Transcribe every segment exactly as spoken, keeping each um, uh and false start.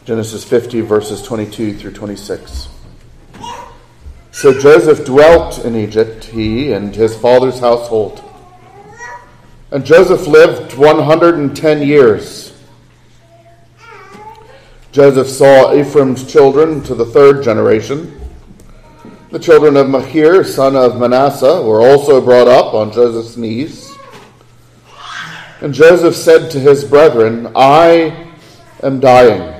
Genesis fifty, verses twenty-two through twenty-six. So Joseph dwelt in Egypt, he and his father's household. And Joseph lived one hundred ten years. Joseph saw Ephraim's children to the third generation. The children of Machir, son of Manasseh, were also brought up on Joseph's knees. And Joseph said to his brethren, I am dying,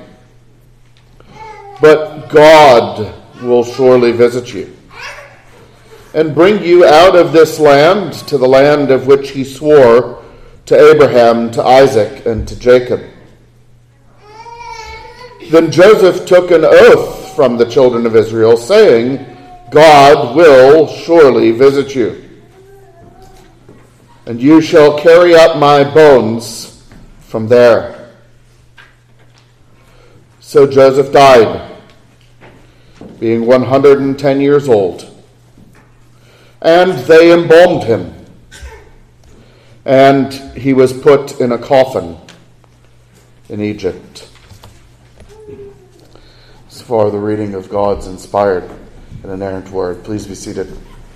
but God will surely visit you and bring you out of this land to the land of which he swore to Abraham, to Isaac, and to Jacob. Then Joseph took an oath from the children of Israel, saying, God will surely visit you, and you shall carry up my bones from there. So Joseph died, being one hundred ten years old. And they embalmed him, and he was put in a coffin in Egypt. So far, the reading of God's inspired and inerrant word. Please be seated.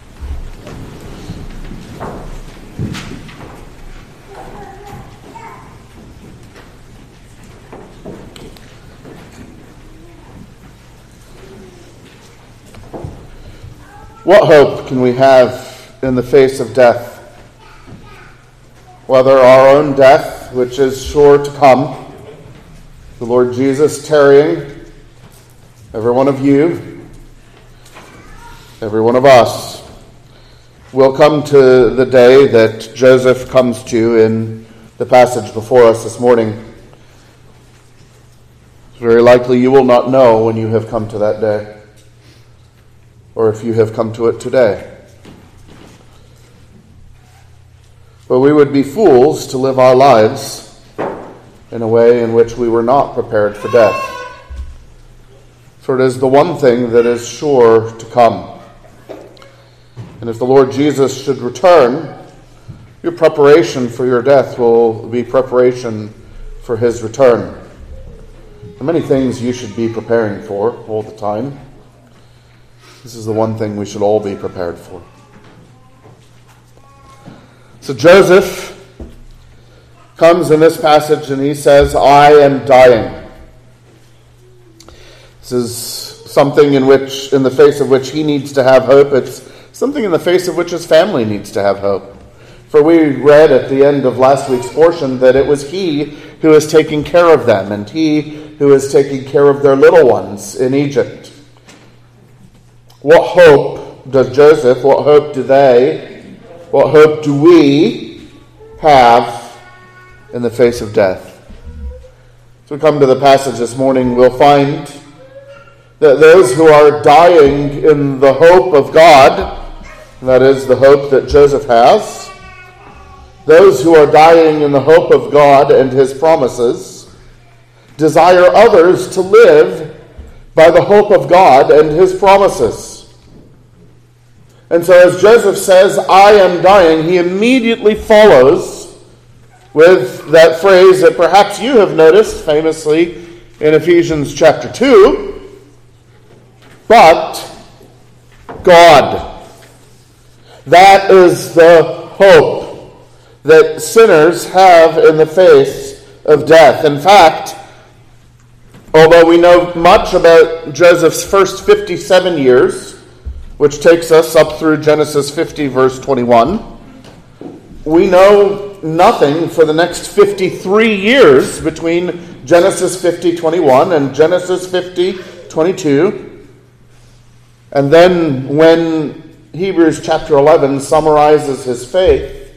What hope can we have in the face of death? Whether our own death, which is sure to come, the Lord Jesus tarrying, every one of you, every one of us, will come to the day that Joseph comes to in the passage before us this morning. It's very likely you will not know when you have come to that day, or if you have come to it today. But we would be fools to live our lives in a way in which we were not prepared for death. For it is the one thing that is sure to come. And if the Lord Jesus should return, your preparation for your death will be preparation for his return. There are many things you should be preparing for all the time. This is the one thing we should all be prepared for. So Joseph comes in this passage and he says, I am dying. This is something in which, in the face of which he needs to have hope. It's something in the face of which his family needs to have hope. For we read at the end of last week's portion that it was he who is taking care of them, and he who is taking care of their little ones in Egypt. What hope does Joseph, what hope do they, what hope do we have in the face of death? As we come to the passage this morning, we'll find that those who are dying in the hope of God, that is the hope that Joseph has, those who are dying in the hope of God and his promises, desire others to live by the hope of God and his promises. And so as Joseph says, I am dying, he immediately follows with that phrase that perhaps you have noticed famously in Ephesians chapter two, but God. That is the hope that sinners have in the face of death. In fact, although we know much about Joseph's first fifty-seven years, which takes us up through Genesis fifty, verse twenty-one, we know nothing for the next fifty-three years between Genesis fifty, twenty-one and Genesis fifty, twenty-two. And then when Hebrews chapter eleven summarizes his faith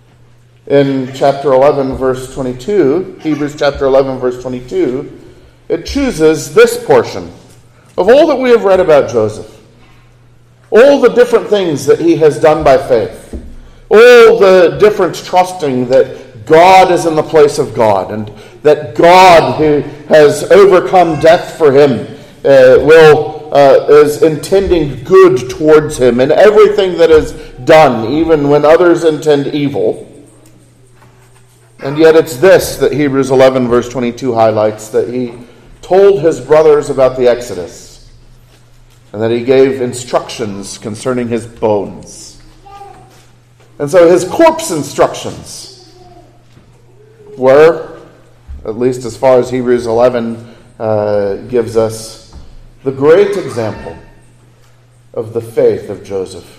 in chapter eleven, verse twenty-two, Hebrews chapter eleven, verse twenty-two, it chooses this portion of all that we have read about Joseph. All the different things that he has done by faith. All the different trusting that God is in the place of God, and that God, who has overcome death for him, uh, will uh, is intending good towards him in everything that is done, even when others intend evil. And yet it's this that Hebrews eleven, verse twenty-two highlights, that he told his brothers about the Exodus, and that he gave instructions concerning his bones. And so his corpse instructions were, at least as far as Hebrews eleven uh, gives us, the great example of the faith of Joseph.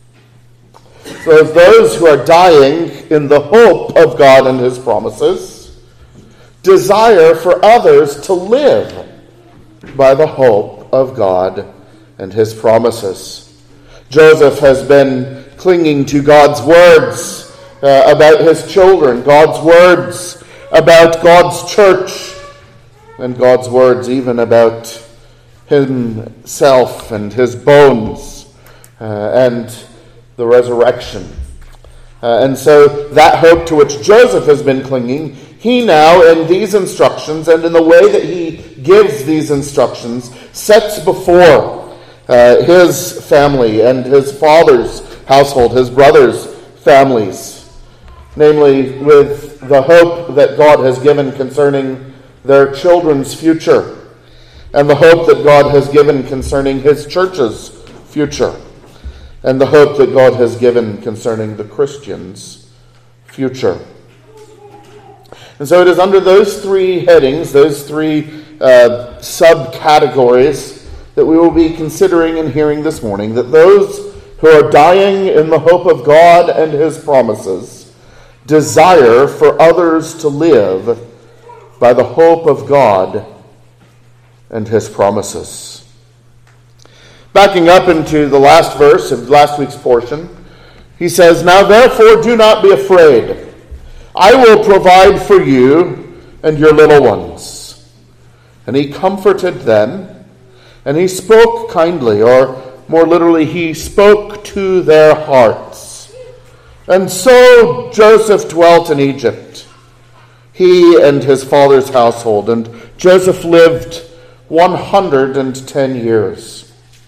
So as those who are dying in the hope of God and his promises desire for others to live by the hope of God and his promises. Joseph has been clinging to God's words uh, about his children, God's words about God's church, and God's words even about himself and his bones uh, and the resurrection. Uh, and so that hope to which Joseph has been clinging, he now, in these instructions and in the way that he gives these instructions, sets before uh, his family and his father's household, his brothers' families, namely with the hope that God has given concerning their children's future, and the hope that God has given concerning his church's future, and the hope that God has given concerning the Christians' future. And so it is under those three headings, those three uh, subcategories, that we will be considering and hearing this morning, that those who are dying in the hope of God and his promises desire for others to live by the hope of God and his promises. Backing up into the last verse of last week's portion, he says, "Now therefore do not be afraid. I will provide for you and your little ones." And he comforted them, and he spoke kindly, or more literally, he spoke to their hearts. And so Joseph dwelt in Egypt, he and his father's household, and Joseph lived one hundred ten years.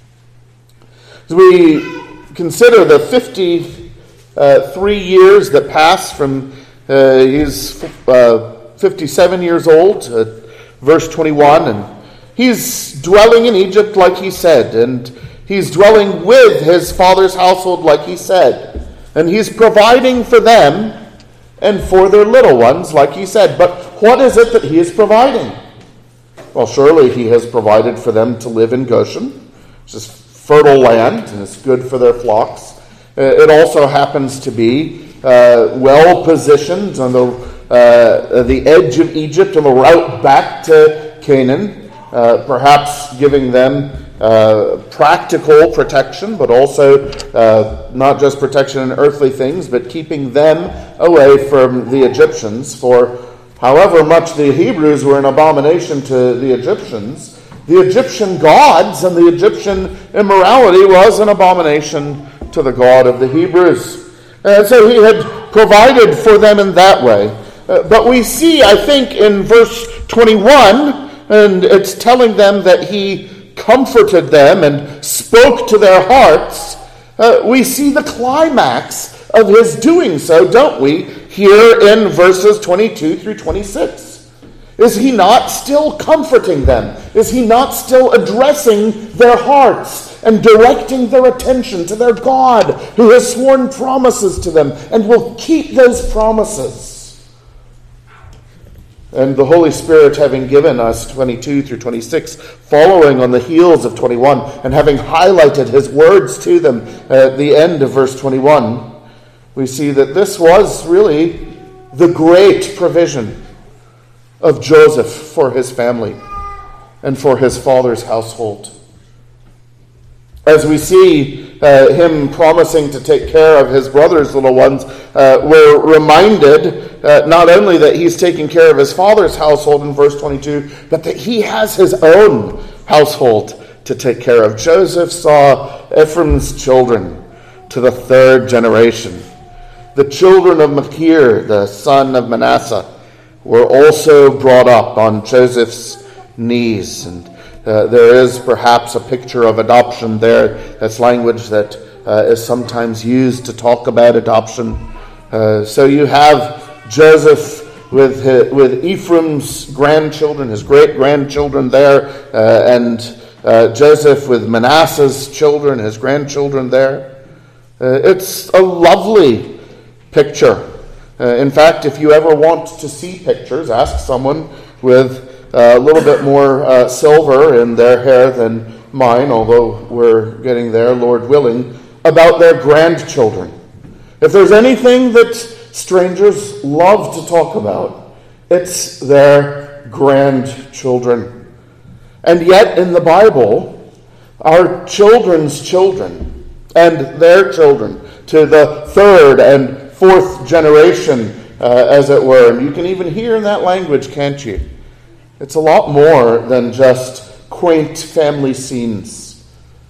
As we consider the fifty-three years that pass from, uh, he's uh, fifty-seven years old, uh, verse twenty-one, and he's dwelling in Egypt like he said, and he's dwelling with his father's household like he said, and he's providing for them and for their little ones like he said. But what is it that he is providing? Well, surely he has provided for them to live in Goshen, which is fertile land, and it's good for their flocks. It also happens to be uh, well positioned on the uh, the edge of Egypt on the route back to Canaan, uh, perhaps giving them uh, practical protection, but also uh, not just protection in earthly things, but keeping them away from the Egyptians. For however much the Hebrews were an abomination to the Egyptians, the Egyptian gods and the Egyptian immorality was an abomination to the God of the Hebrews. And so he had provided for them in that way. Uh, but we see, I think, in verse twenty-one, and it's telling them that he comforted them and spoke to their hearts, uh, we see the climax of his doing so, don't we, here in verses twenty-two through twenty-six. Is he not still comforting them? Is he not still addressing their hearts and directing their attention to their God, who has sworn promises to them and will keep those promises? And the Holy Spirit, having given us twenty-two through twenty-six, following on the heels of twenty-one, and having highlighted his words to them at the end of verse twenty-one, we see that this was really the great provision of Joseph for his family and for his father's household. As we see uh, him promising to take care of his brother's little ones, uh, we're reminded uh, not only that he's taking care of his father's household in verse twenty-two, but that he has his own household to take care of. Joseph saw Ephraim's children to the third generation. The children of Machir, the son of Manasseh, were also brought up on Joseph's knees. And uh, there is perhaps a picture of adoption there. That's language that uh, is sometimes used to talk about adoption. Uh, so you have Joseph with his, with Ephraim's grandchildren, his great-grandchildren there, uh, and uh, Joseph with Manasseh's children, his grandchildren there. Uh, it's a lovely picture. Uh, in fact, if you ever want to see pictures, ask someone with uh, a little bit more uh, silver in their hair than mine, although we're getting there, Lord willing, about their grandchildren. If there's anything that strangers love to talk about, it's their grandchildren. And yet in the Bible, our children's children and their children, to the third and fourth generation, uh, as it were. And you can even hear in that language, can't you? It's a lot more than just quaint family scenes.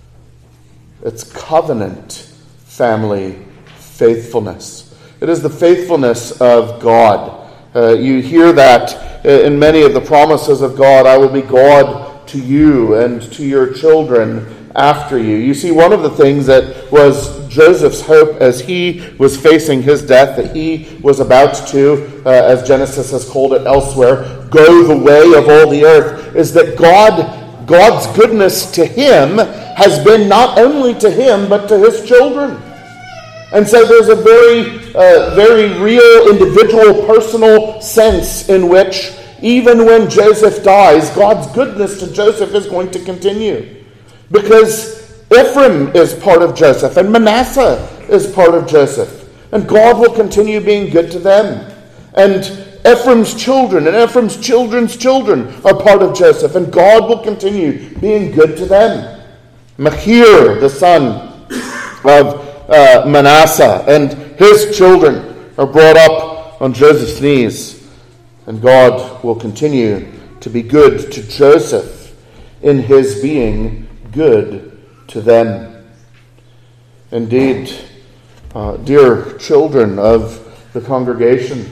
It's covenant family faithfulness. It is the faithfulness of God. Uh, you hear that in many of the promises of God. I will be God to you and to your children after you. You see, one of the things that was Joseph's hope as he was facing his death, that he was about to, uh, as Genesis has called it elsewhere, go the way of all the earth, is that God, God's goodness to him has been not only to him, but to his children. And so there's a very, uh, very real, individual, personal sense in which even when Joseph dies, God's goodness to Joseph is going to continue. Because Ephraim is part of Joseph, and Manasseh is part of Joseph. And God will continue being good to them. And Ephraim's children and Ephraim's children's children are part of Joseph, and God will continue being good to them. Machir, the son of uh, Manasseh, and his children are brought up on Joseph's knees, and God will continue to be good to Joseph in his being good to them. Indeed, uh, dear children of the congregation,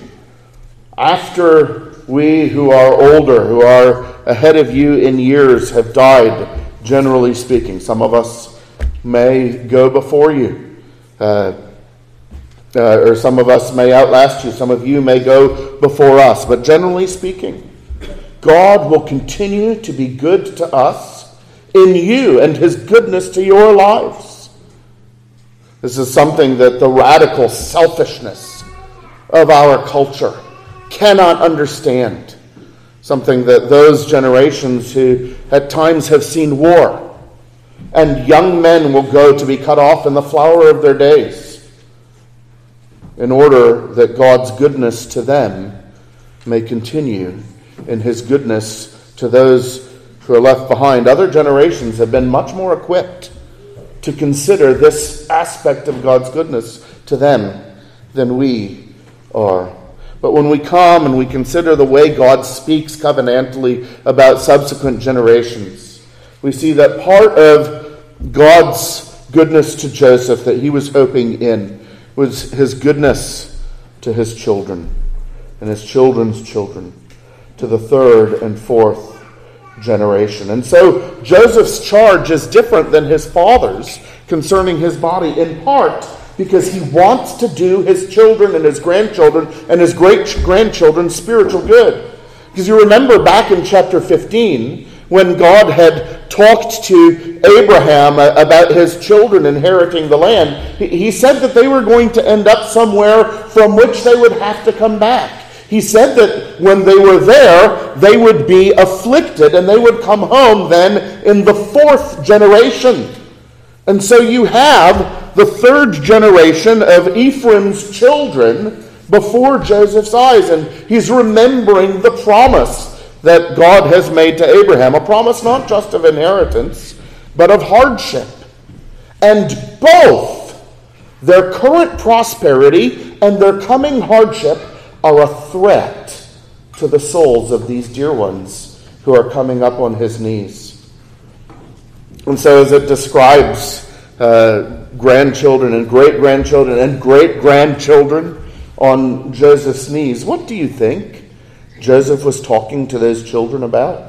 after we who are older, who are ahead of you in years, have died, generally speaking, some of us may go before you, uh, uh, or some of us may outlast you, some of you may go before us, but generally speaking, God will continue to be good to us in you and his goodness to your lives. This is something that the radical selfishness of our culture cannot understand. Something that those generations who at times have seen war, and young men will go to be cut off in the flower of their days, in order that God's goodness to them may continue in his goodness to those who are left behind. Other generations have been much more equipped to consider this aspect of God's goodness to them than we are. But when we come and we consider the way God speaks covenantally about subsequent generations, we see that part of God's goodness to Joseph that he was hoping in was his goodness to his children and his children's children, to the third and fourth generation. And so Joseph's charge is different than his father's concerning his body, in part because he wants to do his children and his grandchildren and his great-grandchildren spiritual good. Because you remember back in chapter fifteen, when God had talked to Abraham about his children inheriting the land, he said that they were going to end up somewhere from which they would have to come back. He said that when they were there, they would be afflicted, and they would come home then in the fourth generation. And so you have the third generation of Ephraim's children before Joseph's eyes, and he's remembering the promise that God has made to Abraham, a promise not just of inheritance, but of hardship. And both their current prosperity and their coming hardship are a threat to the souls of these dear ones who are coming up on his knees. And so as it describes uh, grandchildren and great-grandchildren and great-grandchildren on Joseph's knees, what do you think Joseph was talking to those children about?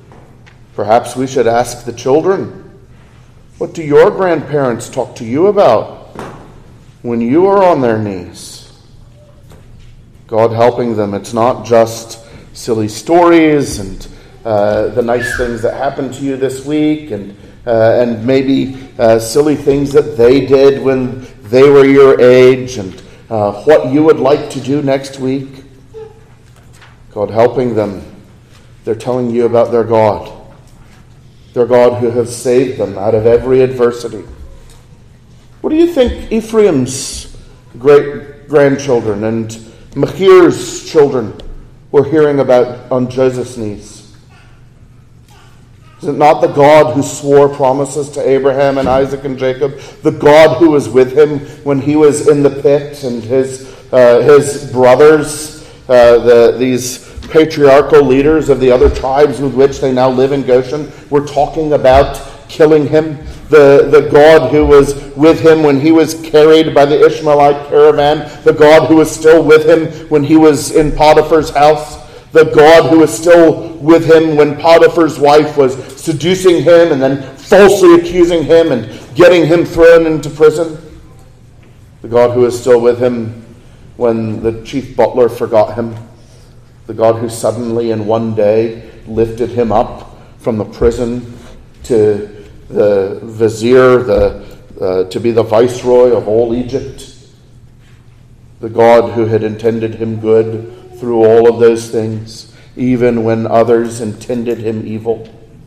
Perhaps we should ask the children, what do your grandparents talk to you about when you are on their knees? God helping them. It's not just silly stories and uh, the nice things that happened to you this week and uh, and maybe uh, silly things that they did when they were your age and uh, what you would like to do next week. God helping them. They're telling you about their God. Their God who has saved them out of every adversity. What do you think Ephraim's great-grandchildren and Machir's children were hearing about on Joseph's knees? Is it not the God who swore promises to Abraham and Isaac and Jacob? The God who was with him when he was in the pit and his uh, his brothers, uh, the these patriarchal leaders of the other tribes with which they now live in Goshen, were talking about killing him. The, the God who was with him when he was carried by the Ishmaelite caravan. The God who was still with him when he was in Potiphar's house. The God who was still with him when Potiphar's wife was seducing him and then falsely accusing him and getting him thrown into prison. The God who is still with him when the chief butler forgot him. The God who suddenly in one day lifted him up from the prison to the vizier, the uh, to be the viceroy of all Egypt. The God who had intended him good through all of those things, even when others intended him evil.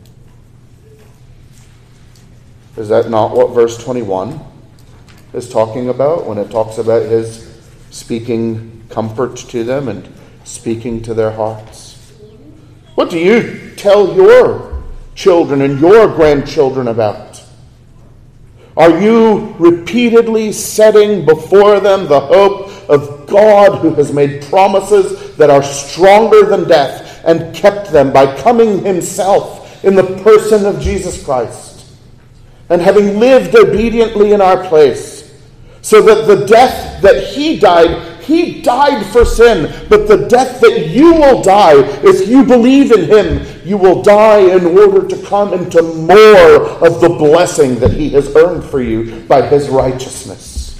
Is that not what verse twenty-one is talking about when it talks about his speaking comfort to them and speaking to their hearts? What do you tell your children and your grandchildren about? Are you repeatedly setting before them the hope of God who has made promises that are stronger than death and kept them by coming himself in the person of Jesus Christ and having lived obediently in our place, so that the death that he died, he died for sin, but the death that you will die if you believe in him, you will die in order to come into more of the blessing that he has earned for you by his righteousness.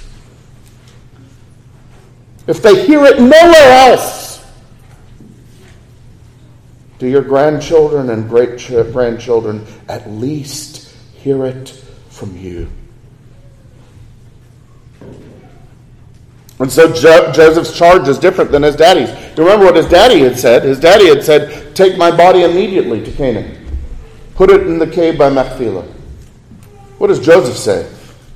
If they hear it nowhere else, do your grandchildren and great-grandchildren at least hear it from you? And so jo- Joseph's charge is different than his daddy's. You remember what his daddy had said? His daddy had said, take my body immediately to Canaan. Put it in the cave by Machpelah. What does Joseph say?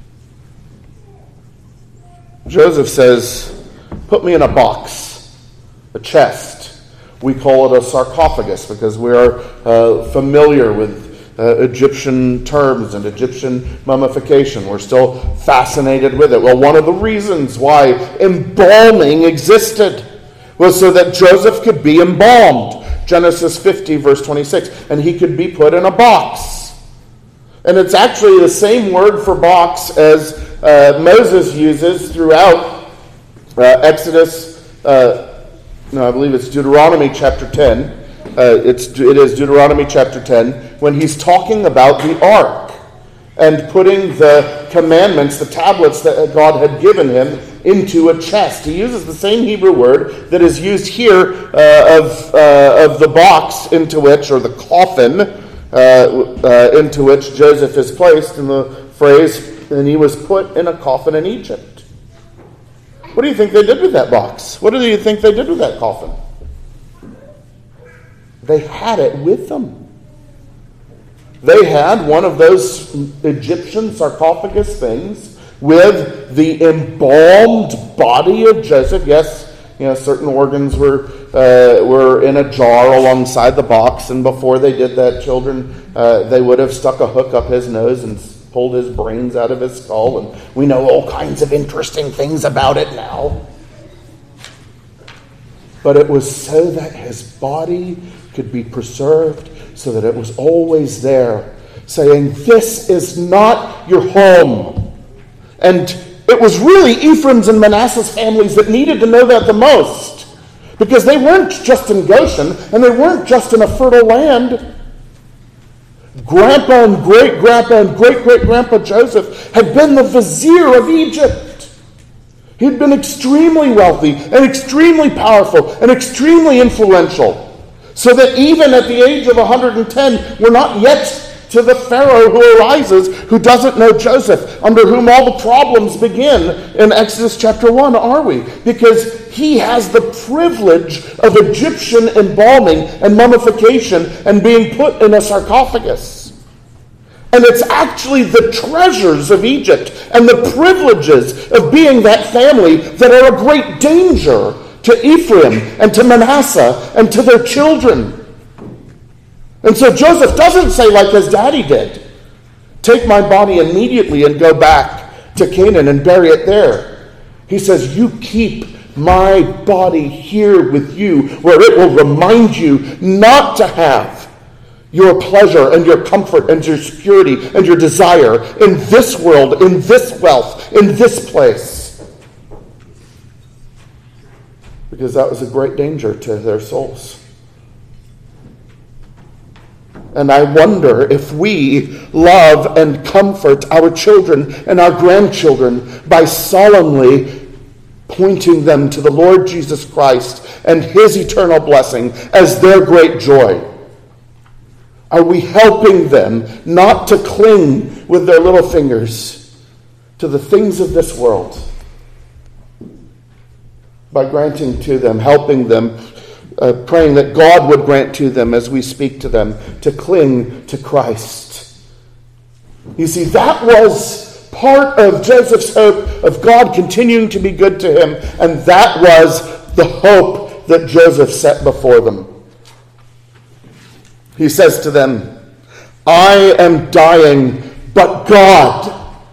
Joseph says, put me in a box, a chest. We call it a sarcophagus because we are uh, familiar with Uh, Egyptian terms and Egyptian mummification. We're still fascinated with it. Well, one of the reasons why embalming existed was so that Joseph could be embalmed. Genesis fifty, verse twenty-six. And he could be put in a box. And it's actually the same word for box as uh, Moses uses throughout uh, Exodus, uh, no, I believe it's Deuteronomy chapter ten. Uh, it's, it is Deuteronomy chapter ten, when he's talking about the ark and putting the commandments, the tablets that God had given him, into a chest. He uses the same Hebrew word that is used here uh, of, uh, of the box into which, or the coffin, uh, uh, into which Joseph is placed, in the phrase, and he was put in a coffin in Egypt. What do you think they did with that box? What do you think they did with that coffin? They had it with them. They had one of those Egyptian sarcophagus things with the embalmed body of Joseph. Yes, you know, certain organs were uh, were in a jar alongside the box, and before they did that, children, uh, they would have stuck a hook up his nose and pulled his brains out of his skull, and we know all kinds of interesting things about it now. But it was so that his body could be preserved, so that it was always there, saying, this is not your home. And it was really Ephraim's and Manasseh's families that needed to know that the most, because they weren't just in Goshen, and they weren't just in a fertile land. Grandpa and great-grandpa and great-great-grandpa Joseph had been the vizier of Egypt. He'd been extremely wealthy and extremely powerful and extremely influential. So that even at the age of one hundred ten, we're not yet to the Pharaoh who arises, who doesn't know Joseph, under whom all the problems begin in Exodus chapter one, are we? Because he has the privilege of Egyptian embalming and mummification and being put in a sarcophagus. And it's actually the treasures of Egypt and the privileges of being that family that are a great danger to Ephraim and to Manasseh and to their children. And so Joseph doesn't say like his daddy did, take my body immediately and go back to Canaan and bury it there. He says, you keep my body here with you, where it will remind you not to have your pleasure and your comfort and your security and your desire in this world, in this wealth, in this place. Because that was a great danger to their souls. And I wonder if we love and comfort our children and our grandchildren by solemnly pointing them to the Lord Jesus Christ and his eternal blessing as their great joy. Are we helping them not to cling with their little fingers to the things of this world by granting to them, helping them, Uh, praying that God would grant to them as we speak to them to cling to Christ? You see, that was part of Joseph's hope of God continuing to be good to him, and that was the hope that Joseph set before them. He says to them, I am dying, but God.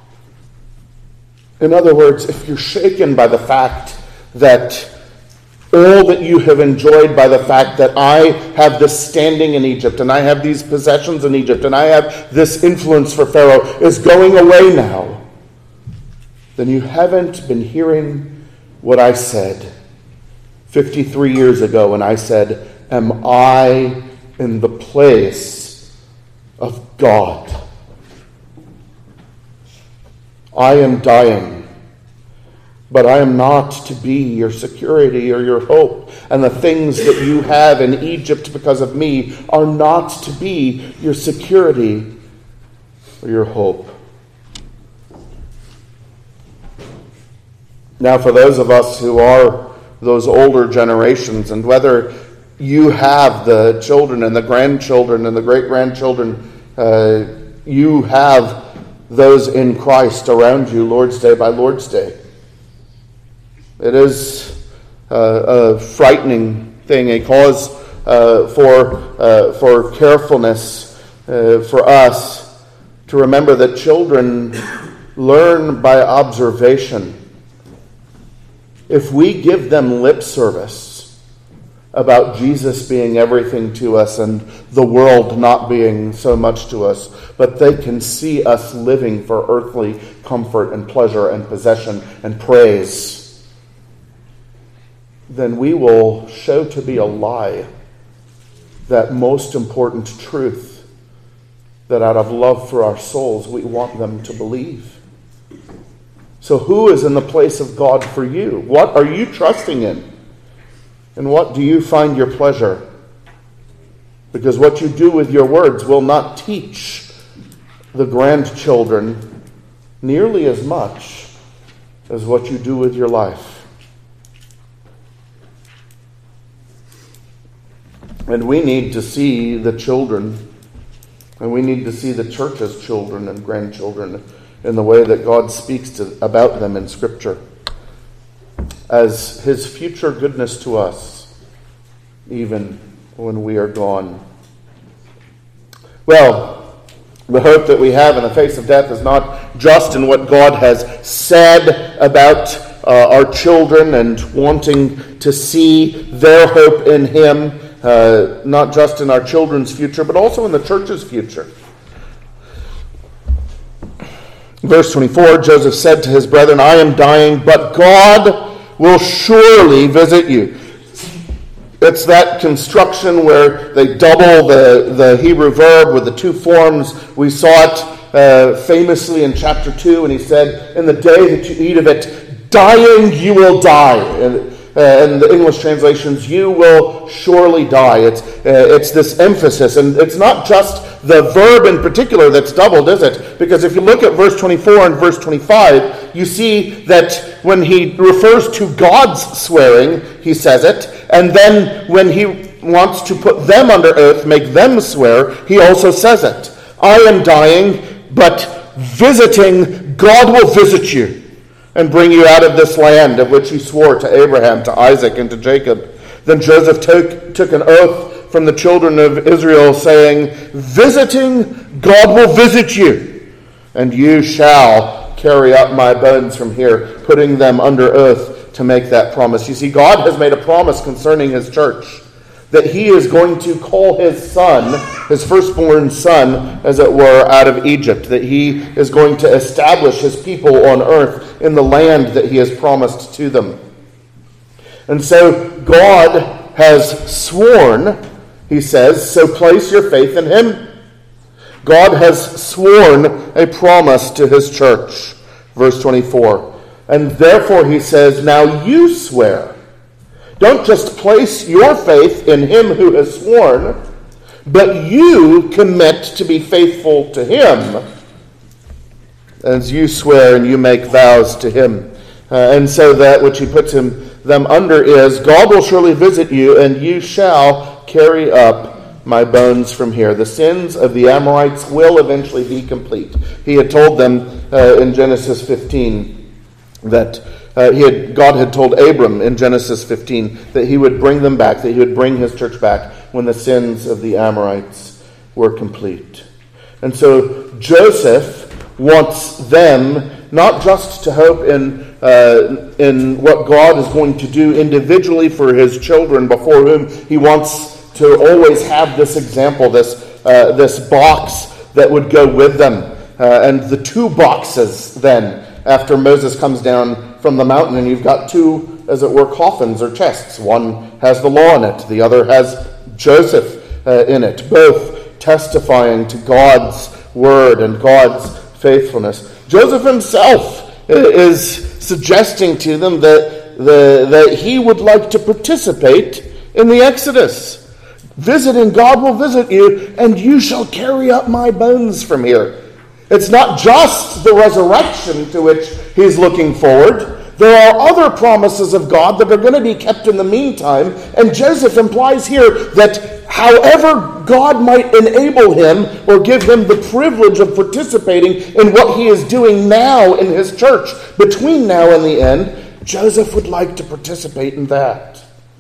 In other words, if you're shaken by the fact that all that you have enjoyed by the fact that I have this standing in Egypt and I have these possessions in Egypt and I have this influence for Pharaoh is going away now, then you haven't been hearing what I said fifty-three years ago when I said, am I in the place of God? I am dying. But I am not to be your security or your hope. And the things that you have in Egypt because of me are not to be your security or your hope. Now, for those of us who are those older generations, and whether you have the children and the grandchildren and the great-grandchildren, uh, you have those in Christ around you Lord's Day by Lord's Day. It is uh, a frightening thing, a cause uh, for uh, for carefulness uh, for us to remember that children learn by observation. If we give them lip service about Jesus being everything to us and the world not being so much to us, but they can see us living for earthly comfort and pleasure and possession and praise, then we will show to be a lie that most important truth that out of love for our souls we want them to believe. So who is in the place of God for you? What are you trusting in? And what do you find your pleasure? Because what you do with your words will not teach the grandchildren nearly as much as what you do with your life. And we need to see the children, and we need to see the church's children and grandchildren in the way that God speaks to, about them in Scripture, as his future goodness to us, even when we are gone. Well, the hope that we have in the face of death is not just in what God has said about uh, our children and wanting to see their hope in him, Uh, not just in our children's future, but also in the church's future. Verse twenty-four, Joseph said to his brethren, I am dying, but God will surely visit you. It's that construction where they double the, the Hebrew verb with the two forms. We saw it uh, famously in chapter two, and he said, in the day that you eat of it, dying, you will die. And, uh, in the English translations, you will surely die. It's, uh, it's this emphasis. And it's not just the verb in particular that's doubled, is it? Because if you look at verse twenty-four and verse twenty-five, you see that when he refers to God's swearing, he says it. And then when he wants to put them under oath, make them swear, he also says it. I am dying, but visiting, God will visit you and bring you out of this land of which he swore to Abraham, to Isaac, and to Jacob. Then Joseph took, took an oath from the children of Israel, saying, visiting, God will visit you, and you shall carry up my bones from here, putting them under oath to make that promise. You see, God has made a promise concerning his church, that he is going to call his son, his firstborn son, as it were, out of Egypt, that he is going to establish his people on earth in the land that he has promised to them. And so God has sworn, he says, so place your faith in him. God has sworn a promise to his church. Verse twenty-four. And therefore, he says, now you swear. Don't just place your faith in him who has sworn, but you commit to be faithful to him as you swear and you make vows to him. Uh, and so that which he puts him, them under is, God will surely visit you, and you shall carry up my bones from here. The sins of the Amorites will eventually be complete. He had told them uh, in Genesis fifteen that Uh, he had, God had told Abram in Genesis fifteen that he would bring them back, that he would bring his church back when the sins of the Amorites were complete. And so Joseph wants them not just to hope in, uh, in what God is going to do individually for his children before whom he wants to always have this example, this, uh, this box that would go with them. Uh, and the two boxes then, after Moses comes down from the mountain, and you've got two, as it were, coffins or chests. One has the law in it. The other has Joseph uh, in it, both testifying to God's word and God's faithfulness. Joseph himself is suggesting to them that, the, that he would like to participate in the Exodus. Visiting, God will visit you, and you shall carry up my bones from here. It's not just the resurrection to which he's looking forward. There are other promises of God that are going to be kept in the meantime. And Joseph implies here that however God might enable him or give him the privilege of participating in what he is doing now in his church, between now and the end, Joseph would like to participate in that.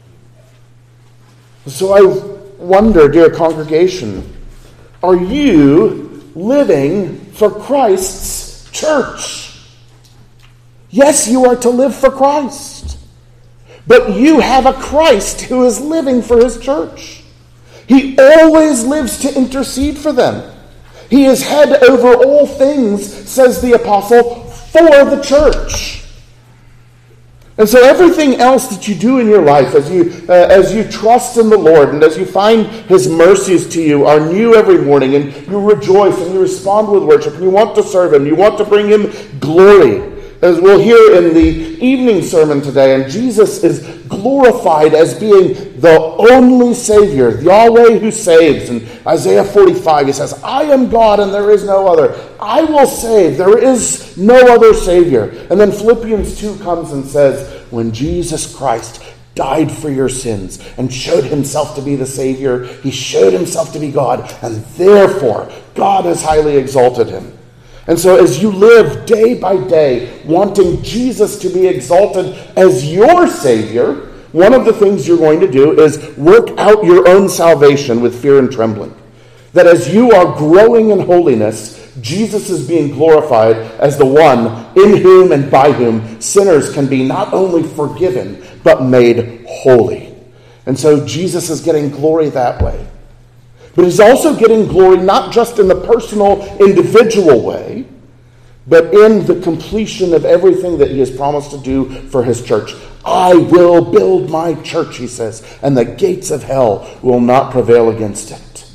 So I wonder, dear congregation, are you living for Christ's church? Yes, you are to live for Christ. But you have a Christ who is living for his church. He always lives to intercede for them. He is head over all things, says the apostle, for the church. And so everything else that you do in your life, as you uh, as you trust in the Lord and as you find his mercies to you are new every morning, and you rejoice and you respond with worship and you want to serve him, you want to bring him glory. As we'll hear in the evening sermon today, and Jesus is glorified as being the only Savior, Yahweh who saves. In Isaiah forty-five, he says, I am God and there is no other. I will save. There is no other Savior. And then Philippians two comes and says, when Jesus Christ died for your sins and showed himself to be the Savior, he showed himself to be God, and therefore God has highly exalted him. And so as you live day by day wanting Jesus to be exalted as your Savior, one of the things you're going to do is work out your own salvation with fear and trembling. That as you are growing in holiness, Jesus is being glorified as the one in whom and by whom sinners can be not only forgiven, but made holy. And so Jesus is getting glory that way. But he's also getting glory not just in the personal, individual way, but in the completion of everything that he has promised to do for his church. I will build my church, he says, and the gates of hell will not prevail against it.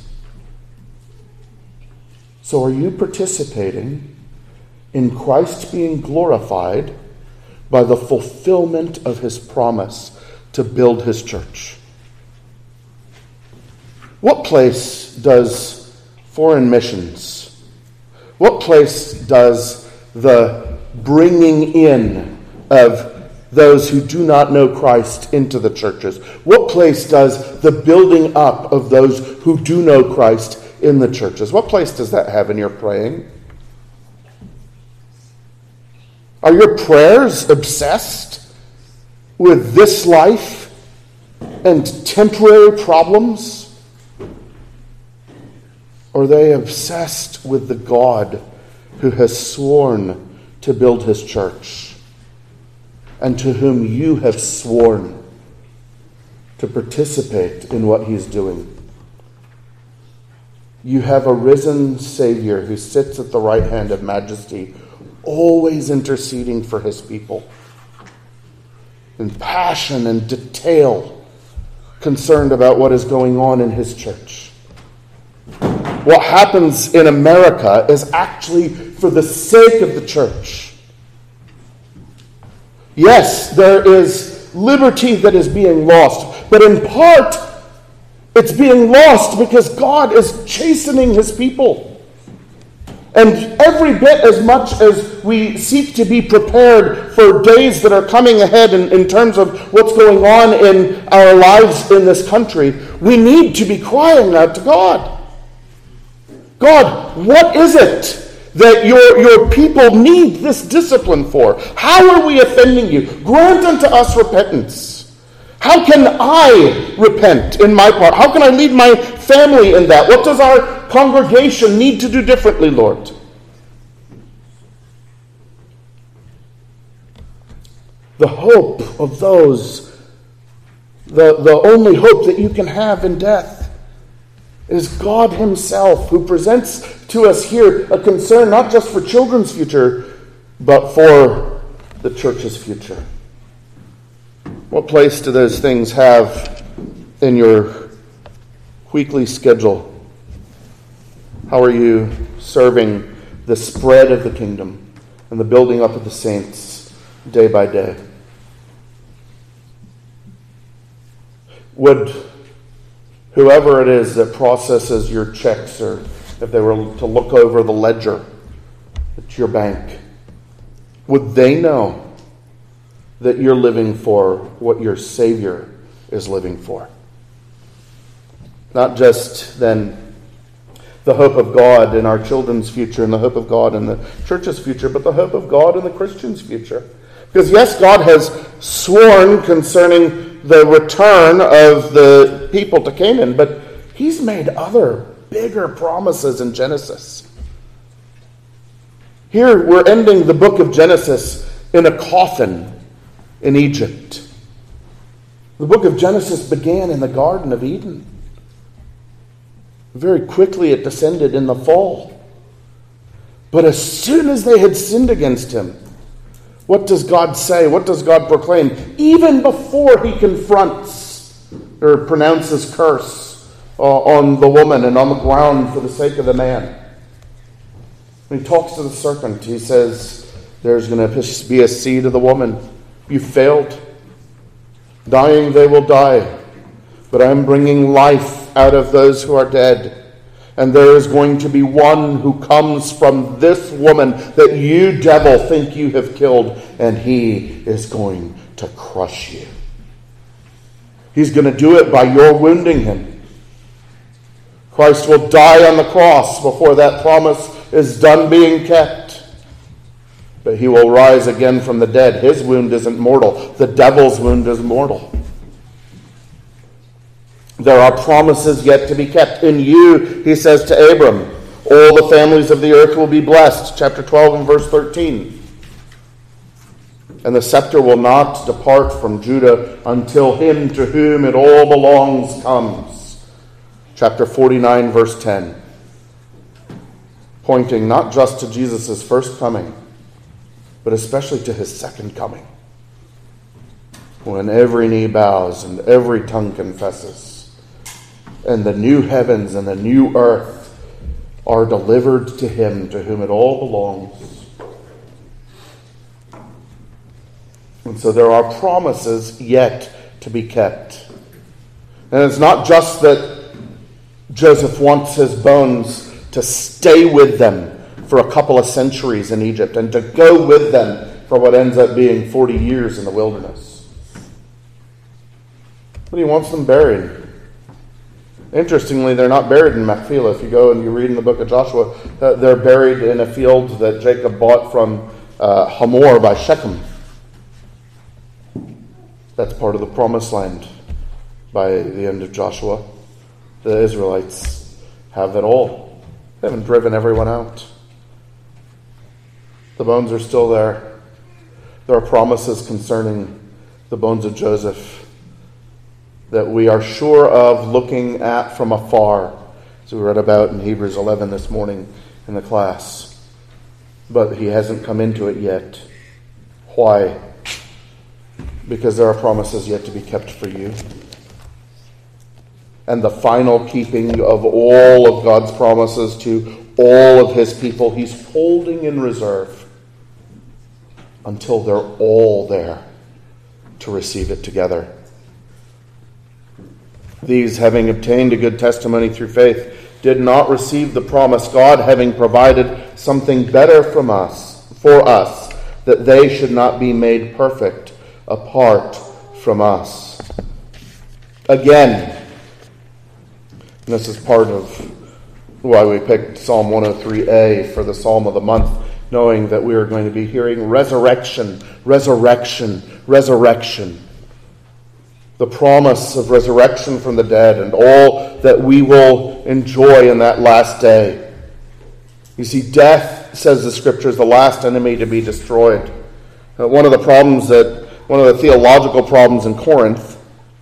So are you participating in Christ being glorified by the fulfillment of his promise to build his church. What place does foreign missions, what place does the bringing in of those who do not know Christ into the churches, what place does the building up of those who do know Christ in the churches, what place does that have in your praying? Are your prayers obsessed with this life and temporary problems? Or are they obsessed with the God who has sworn to build his church and to whom you have sworn to participate in what he's doing? You have a risen Savior who sits at the right hand of majesty, always interceding for his people, in passion and detail, concerned about what is going on in his church. What happens in America is actually for the sake of the church. Yes, there is liberty that is being lost, but in part, it's being lost because God is chastening his people. And every bit as much as we seek to be prepared for days that are coming ahead in, in terms of what's going on in our lives in this country, we need to be crying out to God. God, what is it that your, your people need this discipline for? How are we offending you? Grant unto us repentance. How can I repent in my part? How can I lead my family in that? What does our congregation need to do differently, Lord? The hope of those, the, the only hope that you can have in death, is God himself, who presents to us here a concern not just for children's future, but for the church's future. What place do those things have in your weekly schedule? How are you serving the spread of the kingdom and the building up of the saints day by day? Would whoever it is that processes your checks, or if they were to look over the ledger at your bank, would they know that you're living for what your Savior is living for? Not just then the hope of God in our children's future and the hope of God in the church's future, but the hope of God in the Christian's future. Because yes, God has sworn concerning the return of the people to Canaan, but he's made other bigger promises in Genesis. Here we're ending the book of Genesis in a coffin in Egypt. The book of Genesis began in the Garden of Eden. Very quickly it descended in the fall. But as soon as they had sinned against him, what does God say? What does God proclaim? Even before he confronts or pronounces curse uh, on the woman and on the ground for the sake of the man. When he talks to the serpent, he says, there's going to be a seed of the woman. You failed. Dying they will die. But I'm bringing life out of those who are dead. And there is going to be one who comes from this woman that you, devil, think you have killed, and he is going to crush you. He's going to do it by your wounding him. Christ will die on the cross before that promise is done being kept. But he will rise again from the dead. His wound isn't mortal. The devil's wound is mortal. There are promises yet to be kept. In you, he says to Abram, all the families of the earth will be blessed. Chapter twelve and verse thirteen. And the scepter will not depart from Judah until him to whom it all belongs comes. Chapter forty-nine, verse ten. Pointing not just to Jesus' first coming, but especially to his second coming. When every knee bows and every tongue confesses, and the new heavens and the new earth are delivered to him to whom it all belongs. And so there are promises yet to be kept. And it's not just that Joseph wants his bones to stay with them for a couple of centuries in Egypt and to go with them for what ends up being forty years in the wilderness. But he wants them buried. Interestingly, they're not buried in Machpelah. If you go and you read in the book of Joshua, uh, they're buried in a field that Jacob bought from uh, Hamor by Shechem. That's part of the promised land by the end of Joshua. The Israelites have it all. They haven't driven everyone out. The bones are still there. There are promises concerning the bones of Joseph that we are sure of looking at from afar, as we read about in Hebrews eleven this morning in the class. But he hasn't come into it yet. Why? Because there are promises yet to be kept for you. And the final keeping of all of God's promises to all of his people, he's holding in reserve until they're all there to receive it together. These, having obtained a good testimony through faith, did not receive the promise, God having provided something better from us, for us, that they should not be made perfect apart from us. Again, and this is part of why we picked Psalm one oh three A for the Psalm of the month, knowing that we are going to be hearing resurrection, resurrection, resurrection. The promise of resurrection from the dead and all that we will enjoy in that last day. You see, death, says the Scripture, is the last enemy to be destroyed. Uh, one of the problems that, one of the theological problems in Corinth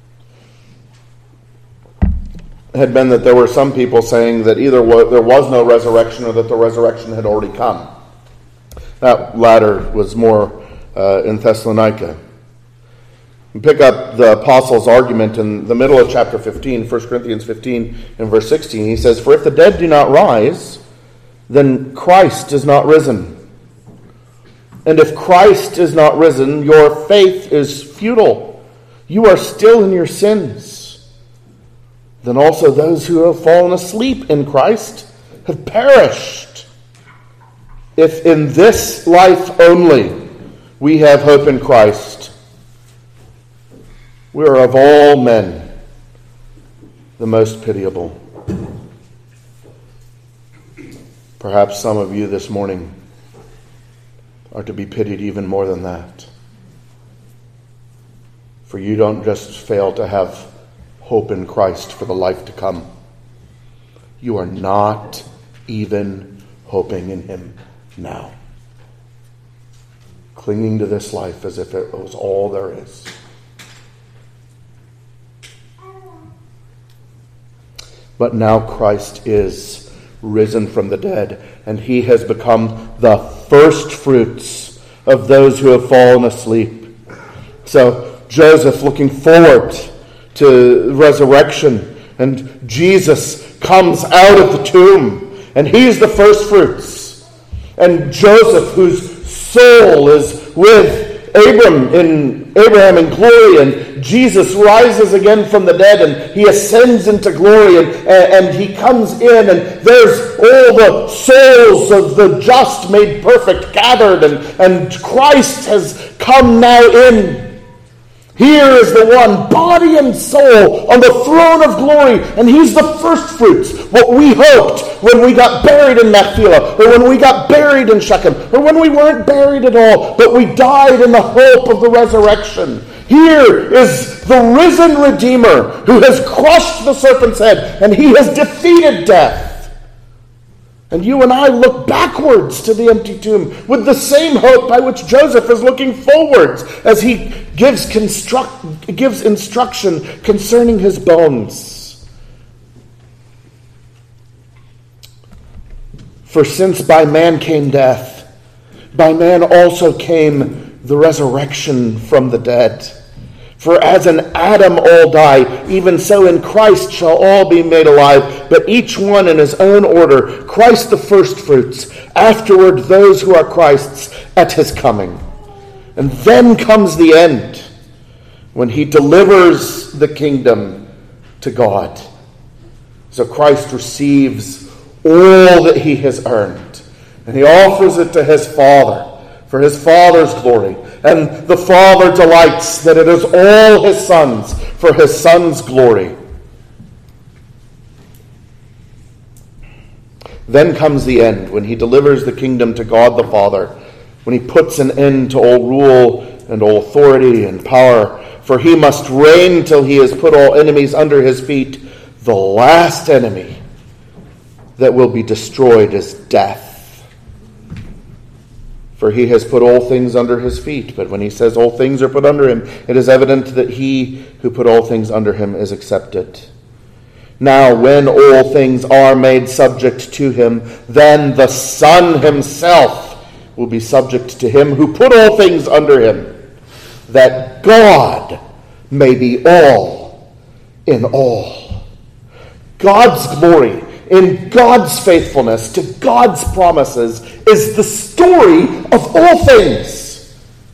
had been that there were some people saying that either there was no resurrection or that the resurrection had already come. That latter was more uh, in Thessalonica. We pick up the apostle's argument in the middle of chapter fifteen, First Corinthians fifteen and verse sixteen. He says, "For if the dead do not rise, then Christ is not risen. And if Christ is not risen, your faith is futile. You are still in your sins. Then also those who have fallen asleep in Christ have perished. If in this life only we have hope in Christ, we are of all men the most pitiable." Perhaps some of you this morning are to be pitied even more than that. For you don't just fail to have hope in Christ for the life to come. You are not even hoping in him now. Clinging to this life as if it was all there is. But now Christ is risen from the dead, and he has become the first fruits of those who have fallen asleep. So Joseph, looking forward to resurrection, and Jesus comes out of the tomb, and he's the first fruits. And Joseph, whose soul is with Abram in Abraham in glory, and Jesus rises again from the dead, and he ascends into glory, and, and he comes in, and there's all the souls of the just made perfect gathered, and, and Christ has come now in. Here is the one, body and soul, on the throne of glory, and he's the first fruits. What we hoped when we got buried in Machpelah, or when we got buried in Shechem, or when we weren't buried at all, but we died in the hope of the resurrection. Here is the risen Redeemer who has crushed the serpent's head, and he has defeated death. And you and I look backwards to the empty tomb with the same hope by which Joseph is looking forwards as he gives construct, gives instruction concerning his bones. For since by man came death, by man also came the resurrection from the dead. For as in Adam all die, even so in Christ shall all be made alive, but each one in his own order, Christ the firstfruits, afterward those who are Christ's at his coming. And then comes the end, when he delivers the kingdom to God. So Christ receives all that he has earned, and he offers it to his Father for his Father's glory. And the Father delights that it is all his Son's for his Son's glory. Then comes the end, when he delivers the kingdom to God the Father, when he puts an end to all rule and all authority and power, for he must reign till he has put all enemies under his feet. The last enemy that will be destroyed is death. For he has put all things under his feet. But when he says all things are put under him, it is evident that he who put all things under him is accepted. Now, when all things are made subject to him, then the Son himself will be subject to him who put all things under him, that God may be all in all. God's glory in God's faithfulness to God's promises is the story of all things.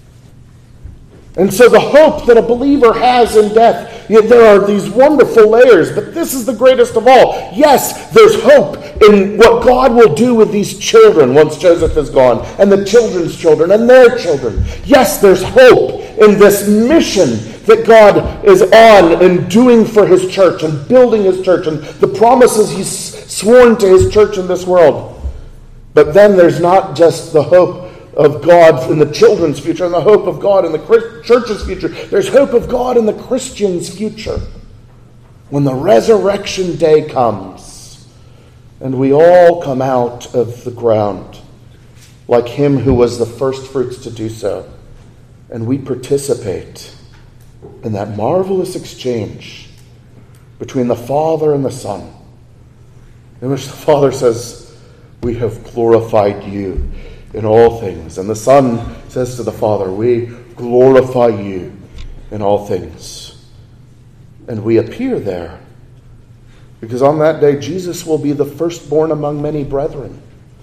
And so the hope that a believer has in death, yet there are these wonderful layers, but this is the greatest of all. Yes, there's hope in what God will do with these children once Joseph is gone, and the children's children and their children. Yes, there's hope in this mission that God is on and doing for his church and building his church and the promises he's sworn to his church in this world. But then there's not just the hope of God in the children's future and the hope of God in the church's future. There's hope of God in the Christian's future. When the resurrection day comes and we all come out of the ground like him who was the first fruits to do so, and we participate in that marvelous exchange between the Father and the Son, in which the Father says, "We have glorified you in all things." And the Son says to the Father, "We glorify you in all things." And we appear there, because on that day Jesus will be the firstborn among many brethren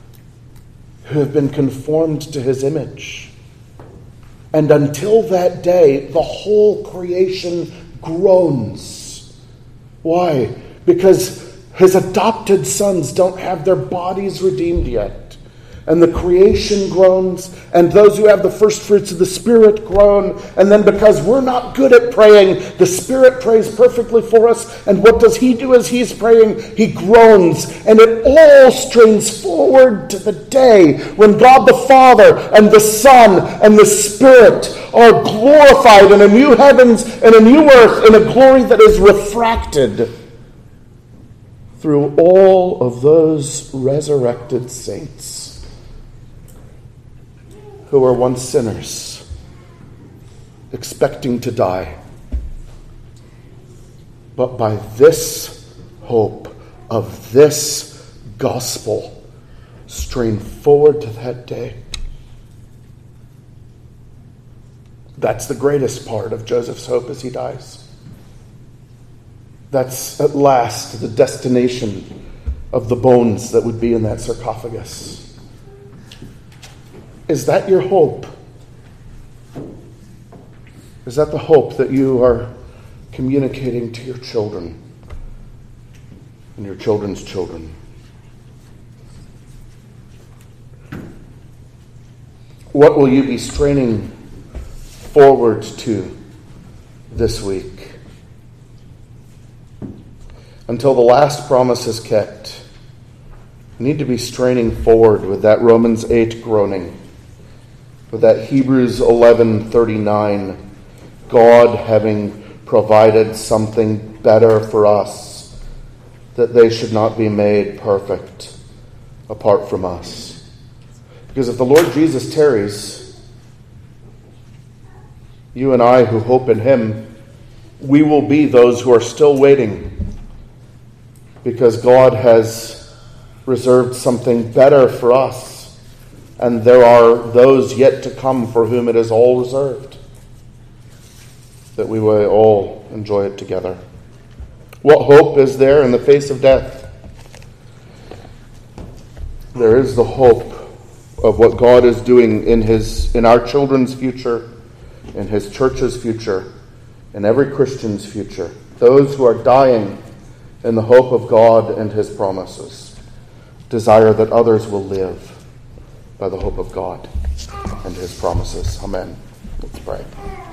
who have been conformed to his image. And until that day, the whole creation groans. Why? Because his adopted sons don't have their bodies redeemed yet. And the creation groans, and those who have the first fruits of the Spirit groan. And then because we're not good at praying, the Spirit prays perfectly for us. And what does he do as he's praying? He groans. And it all strains forward to the day when God the Father and the Son and the Spirit are glorified in a new heavens and a new earth in a glory that is refracted through all of those resurrected saints who were once sinners, expecting to die. But by this hope of this gospel, strain forward to that day. That's the greatest part of Joseph's hope as he dies. That's at last the destination of the bones that would be in that sarcophagus. Is that your hope? Is that the hope that you are communicating to your children and your children's children? What will you be straining forward to this week? Until the last promise is kept, you need to be straining forward with that Romans eight groaning, with that Hebrews eleven thirty-nine, God having provided something better for us, that they should not be made perfect apart from us. Because if the Lord Jesus tarries, you and I who hope in him, we will be those who are still waiting, because God has reserved something better for us. And there are those yet to come for whom it is all reserved, that we will all enjoy it together. What hope is there in the face of death? There is the hope of what God is doing in his in our children's future in his church's future, in every Christian's future, those who are dying in the hope of God and his promises, desire that others will live by the hope of God and his promises. Amen. Let's pray.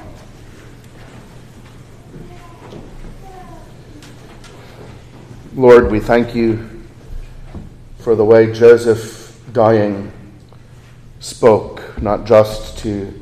Lord, we thank you for the way Joseph, dying, spoke not just to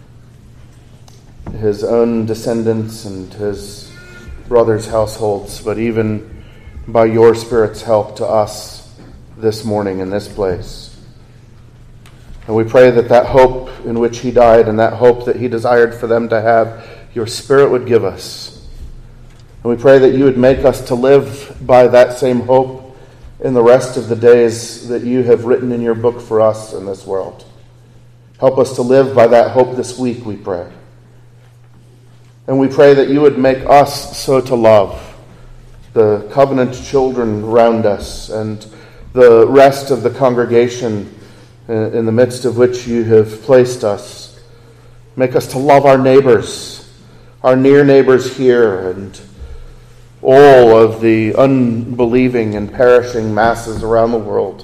his own descendants and his brothers' households, but even by your Spirit's help to us this morning in this place. And we pray that that hope in which he died and that hope that he desired for them to have, your Spirit would give us. And we pray that you would make us to live by that same hope in the rest of the days that you have written in your book for us in this world. Help us to live by that hope this week, we pray. And we pray that you would make us so to love the covenant children around us and the rest of the congregation in the midst of which you have placed us. Make us to love our neighbors, our near neighbors here, and all of the unbelieving and perishing masses around the world.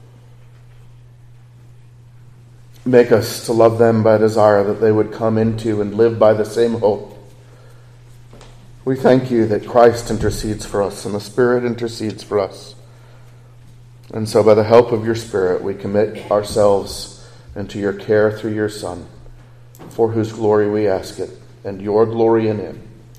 Make us to love them by desire that they would come into and live by the same hope. We thank you that Christ intercedes for us and the Spirit intercedes for us. And so by the help of your Spirit, we commit ourselves into your care through your Son, for whose glory we ask it, and your glory in him.